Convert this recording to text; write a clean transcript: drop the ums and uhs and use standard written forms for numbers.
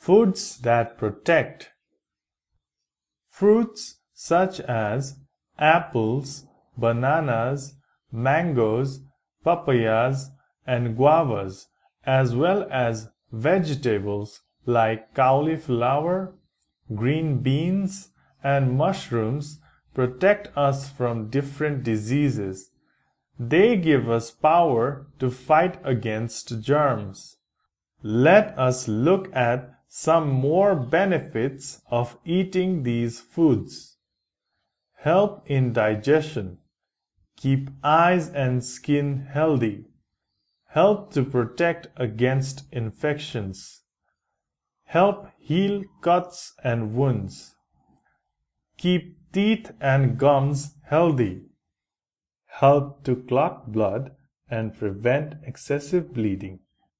Foods that protect. Fruits such as apples, bananas, mangoes, papayas, and guavas, as well as vegetables like cauliflower, green beans, and mushrooms protect us from different diseases. They give us power to fight against germs. Let us look at some more benefits of eating these foods. Help in digestion. Keep eyes and skin healthy. Help to protect against infections. Help heal cuts and wounds. Keep teeth and gums healthy. Help to clot blood and prevent excessive bleeding.